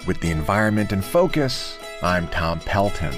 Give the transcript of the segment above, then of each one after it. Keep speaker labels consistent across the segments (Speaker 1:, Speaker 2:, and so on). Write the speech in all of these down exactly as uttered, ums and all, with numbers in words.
Speaker 1: With the environment in focus, I'm Tom Pelton.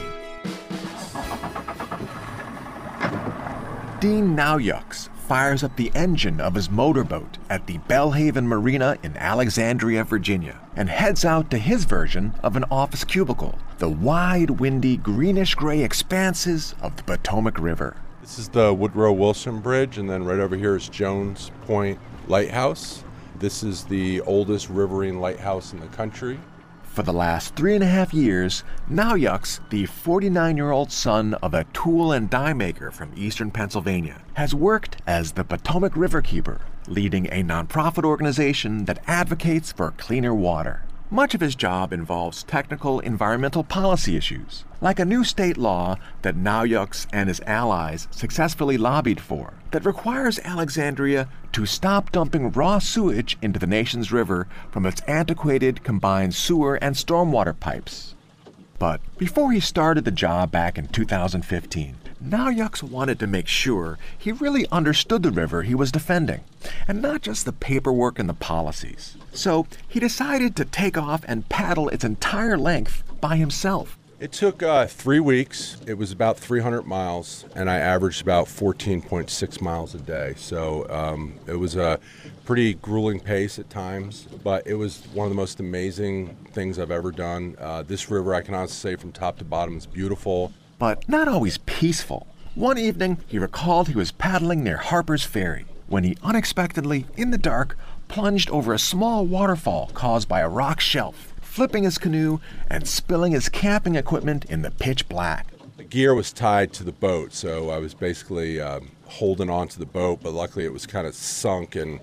Speaker 1: Dean Nauyuks fires up the engine of his motorboat at the Belhaven Marina in Alexandria, Virginia, and heads out to his version of an office cubicle, the wide, windy, greenish-gray expanses of the Potomac River.
Speaker 2: This is the Woodrow Wilson Bridge, and then right over here is Jones Point Lighthouse. This is the oldest riverine lighthouse in the country.
Speaker 1: For the last three and a half years, Nauyuks, the forty-nine-year-old son of a tool and die maker from eastern Pennsylvania, has worked as the Potomac Riverkeeper, leading a nonprofit organization that advocates for cleaner water. Much of his job involves technical environmental policy issues, like a new state law that Nauyuks and his allies successfully lobbied for, that requires Alexandria to stop dumping raw sewage into the nation's river from its antiquated combined sewer and stormwater pipes. But before he started the job back in two thousand fifteen, Nauyuks wanted to make sure he really understood the river he was defending, and not just the paperwork and the policies. So he decided to take off and paddle its entire length by himself.
Speaker 2: It took uh, three weeks. It was about three hundred miles, and I averaged about fourteen point six miles a day. So um, it was a pretty grueling pace at times, but it was one of the most amazing things I've ever done. Uh, this river, I can honestly say from top to bottom, is beautiful.
Speaker 1: But not always peaceful. One evening, he recalled he was paddling near Harper's Ferry when he unexpectedly, in the dark, plunged over a small waterfall caused by a rock shelf, flipping his canoe and spilling his camping equipment in the pitch black.
Speaker 2: The gear was tied to the boat, so I was basically um, holding on to the boat, but luckily it was kind of sunk. And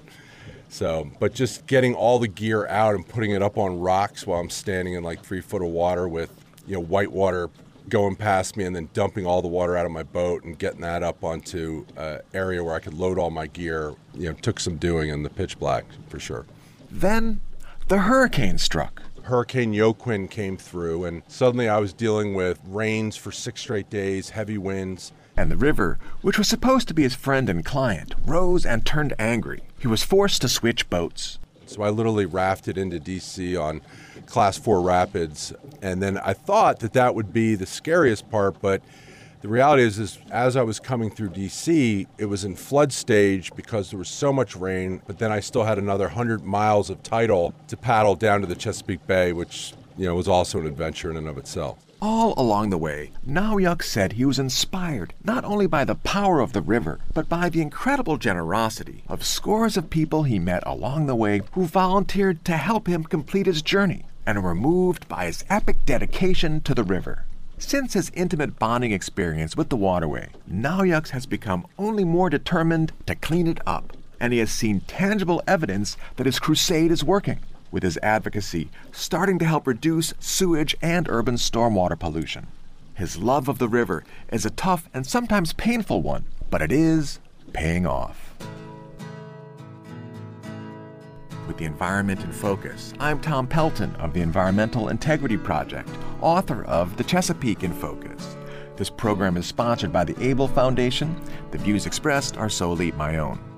Speaker 2: so, but just getting all the gear out and putting it up on rocks while I'm standing in like three foot of water with, you know, white water going past me, and then dumping all the water out of my boat and getting that up onto an area where I could load all my gear, you know, took some doing in the pitch black for sure.
Speaker 1: Then the hurricane struck.
Speaker 2: Hurricane Joaquin came through, and suddenly I was dealing with rains for six straight days, heavy winds.
Speaker 1: And the river, which was supposed to be his friend and client, rose and turned angry. He was forced to switch boats.
Speaker 2: So I literally rafted into D C on class four rapids, and then I thought that that would be the scariest part, but the reality is, is as I was coming through D C, it was in flood stage because there was so much rain, but then I still had another one hundred miles of tidal to paddle down to the Chesapeake Bay, which, you know, was also an adventure in and of itself.
Speaker 1: All along the way, Nauyuks said he was inspired not only by the power of the river, but by the incredible generosity of scores of people he met along the way who volunteered to help him complete his journey and were moved by his epic dedication to the river. Since his intimate bonding experience with the waterway, Nauyuks has become only more determined to clean it up, and he has seen tangible evidence that his crusade is working, with his advocacy starting to help reduce sewage and urban stormwater pollution. His love of the river is a tough and sometimes painful one, but it is paying off. With the environment in focus, I'm Tom Pelton of the Environmental Integrity Project, author of The Chesapeake in Focus. This program is sponsored by the Able Foundation. The views expressed are solely my own.